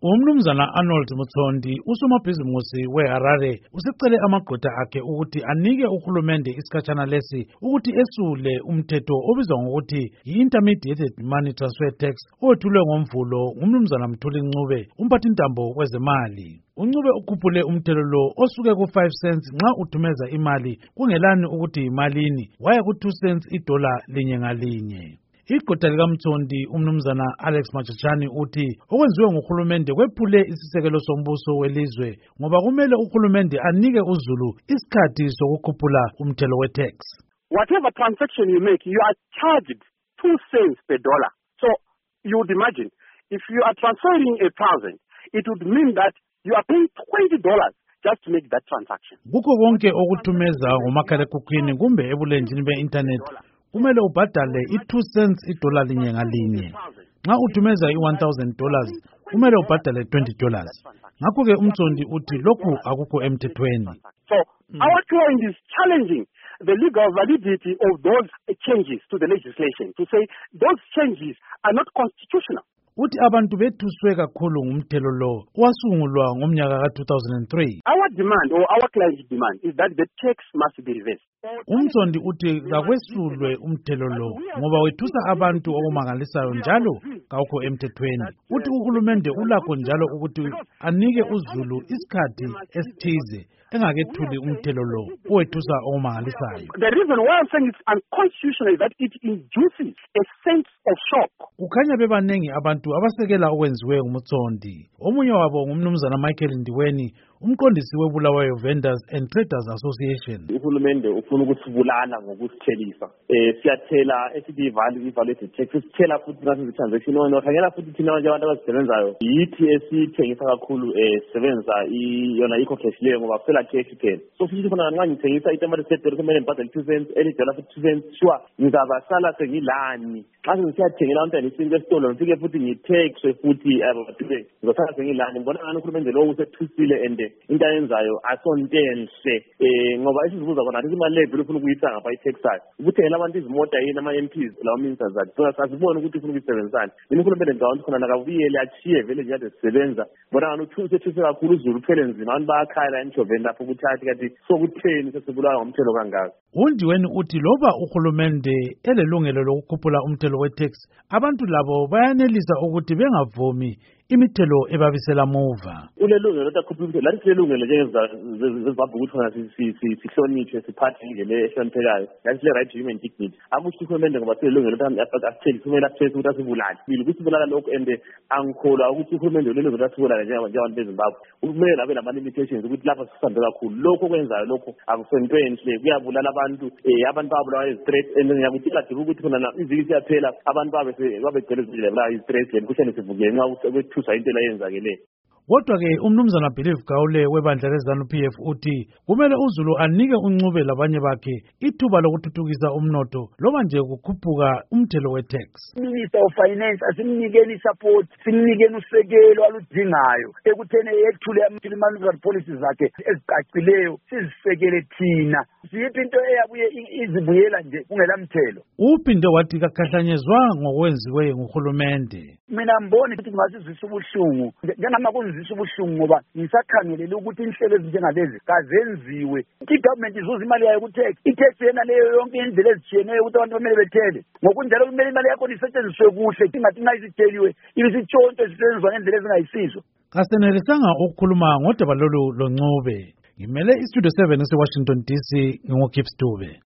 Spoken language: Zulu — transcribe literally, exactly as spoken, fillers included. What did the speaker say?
Umnumzana Arnold Mutsondi usomabhizimusi weHarare usecele amagqwetha akhe ukuthi anike uhulumende isikhatshana lesi ukuthi esule umthetho obizwa ngokuthi yi-Intermediated Money Transfer Tax owethulwe ngomvulo ngumnumzana Mthuli Ncube umphathintambo kwezemali. uNcube ukhuphule umthelo lo osuke ku five cents nxa uthumeza imali kungelani ukuthi imalini waya ku two cents idola linye ngalinye. Igqwetha likaMtsondi umnumzana Alex Machachani uthi okwenziwe nguhulumende kwephule isisekelo sombuso welizwe ngoba kumele uhulumende anike uZulu isikhathi sokukhuphula umthelo we-tax. Whatever transaction you make, you are charged two cents per dollar. So you would imagine if you are transferring a thousand, it would mean that you are paying twenty dollars just to make that transaction. Kukho konke okuthumeza ngomakhalekhukhwini kumbe ebulenjini be-internet kumele ubhadale i-two cents idola linye ngalinye. Nxa uthumeza i-one thousand dollars kumele ubhadale twenty dollars. Ngakho-ke uMtsondi uthi lokhu akukho emthethweni. So our client is challenging the legal validity of those changes to the legislation to say those changes are not constitutional. Uthi abantu bethuswe kakhulu ngumthelo lo wasungulwa ngomnyaka ka two thousand three. Our demand or our client's demand is that the tax must be reversed. uMtsondi uthi kakwesulwe umthelo lo ngoba wethusa abantu okumangalisayo njalo kawukho emthethweni. Uthi uhulumende ulakho njalo ukuthi anike uZulu isikhathi esithize engakethuli umthelo lo owethusa okumangalisayo. The reason why I'm saying it's unconstitutional is that it induces a sense of shock. Kukhanya bebanengi abantu abasekela okwenziwe nguMtsondi. Omunye wabo ngumnumzana Michael Ndiweni, umqondisi weBulawayo Vendors and Traders Association. Uhulumende ufuna ukusibulala ngokusithelisa. Eh siyathela esithi value evaluated tax sithela futhi nathi transaction ono khangela futhi thina nje abantu abazisebenzayo yithi esithengisa kakhulu eh sebenza iyona ikho cash leyo ngoba phela cash kuphela. So futhi khona nxa ngithengisa itemate set kumele ngibhadale two cents elidala futhi two cents sure ngizabasala sengilani. Xa ngisiyathengela abantwana isinto esitolo ngifike futhi ngitax futhi abathe ngizosala sengilani ngibona ngani uhulumende lo usethusile ende into ayenzayo asontenhle eh ngoba isizibuza khona ukuthi imali leyo ufuna ukuyisa ngapha i-tax ukuthengela abantu izimota yini ama-M Ps lawo ministers zathi so asibone ukuthi ufuna ukuyisebenzisana yini uhulumende ngicabanga ukuthi khona nakabuyele achiye vele nje kade sisebenza bona ngani uthuse thuse kakhulu uZulu uphele nzima abantu bayakhala enjoveni lapho ukuthi athi kanti sokutheni sesibulawa ngomthelo kangaka. uNdiweni uthi loba uhulumende elelungelo lokukhuphula umthelo we-tax abantu labo bayanelisa ukuthi bengavumi imithelo ebabisela muva. Ulelungelo lokukhupha umthelo lathi lelungelo njengezibabhu ukuthi khona sihloniphe siphathe indlela ehloniphekayo lathi le right to human dignity akusho uhulumende ngoba selelungelo ukuthi asitheli kumele athese ukuthi asibulale kusibulala lokho ende angikholwa ukuthi uhulumende ulelungelo ukuthi asibulale njengabantu beZimbabwe kumele abe nama-limitations ukuthi lapha sisambe kakhulu lokho okwenzayo lokho akusento enhle kuyabulala abantu eh abantu babulawa i-stress and ngiyakutshela nje ukuthi khona iziki siyaphela abantu babegcwele izindlela i-stress lemkhuhlane sivuke nxa thusa into layenzakele. Kodwa-ke umnumzana Believe Gawule webandla leZANU P F uthi kumele uZulu anike uNcube labanye bakhe ithuba lokuthuthukisa umnotho loba nje kukhuphuka umthelo we-tax. Minister of Finance asimnikeni support simnikeni usekelo aludingayo ekuthene ethule ama-monetary policies zakhe ezicacileyo sizisekele thina siyiphi into eyabuye izibuyela nje kungela mthelo. Uphinde wathi kakhahlanyezwa ngokwenziwe nguhulumende. Mina mboni ukuthi kungasizwisa ubuhlungu njengama kunzisa ubuhlungu ngoba ngisakhangelele ukuthi inhlelo ezinjengalezi kazenziwe. I-government izuza imali yayo ku-tax i-tax yena leyo yonke indlela ezitshiyeneyo ukuthi abantu bamele bethele ngokunjalo kumele imali yakho isetshenziswe kuhle ingathi nxa isitheliwe ibisitshontshwe isetshenziswa ngendlela ezingayisizo. Kasenelisanga ukukhuluma ngodaba lolu loNcube. Ngimele iStudio seven eseWashington D C ngingukipstube.